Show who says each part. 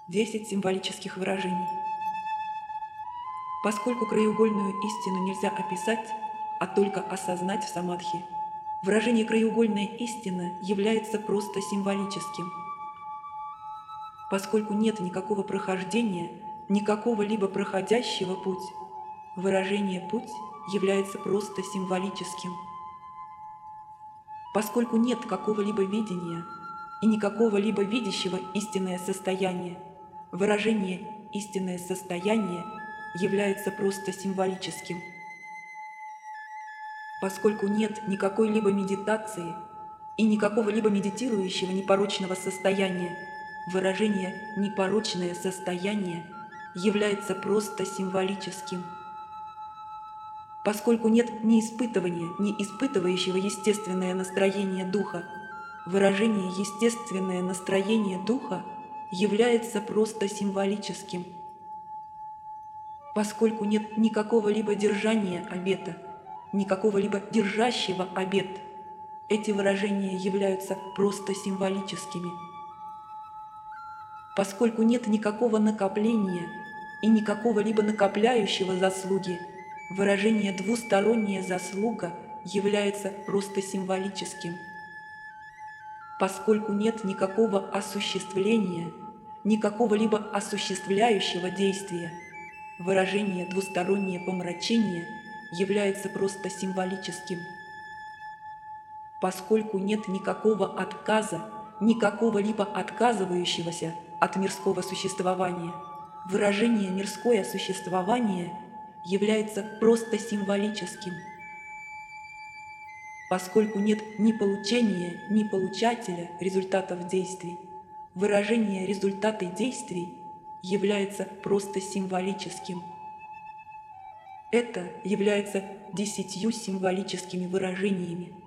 Speaker 1: 10 символических выражений. Поскольку краеугольную истину нельзя описать, а только осознать в самадхи, выражение «краеугольная истина» является просто символическим. Поскольку нет никакого прохождения, никакого либо проходящего путь, выражение «путь» является просто символическим. Поскольку нет какого-либо видения и никакого либо видящего истинное состояние, выражение «истинное состояние» является просто символическим. Поскольку нет никакой либо медитации и никакого либо медитирующего непорочного состояния, выражение «непорочное состояние» является просто символическим. Поскольку нет ни испытывания, ни испытывающего естественное настроение духа, выражение «естественное настроение духа» является просто символическим. Поскольку нет никакого либо держания обета, никакого либо держащего обет, эти выражения являются просто символическими. Поскольку нет никакого накопления и никакого либо накопляющего заслуги, выражение «двусторонняя заслуга» является просто символическим. Поскольку нет никакого осуществления, никакого либо осуществляющего действия, выражение «двустороннее помрачение» является просто символическим. Поскольку нет никакого отказа, никакого либо отказывающегося от мирского существования, выражение «мирское существование» является просто символическим. Поскольку нет ни получения, ни получателя результатов действий, выражение «результаты действий» является просто символическим. Это является 10 символическими выражениями.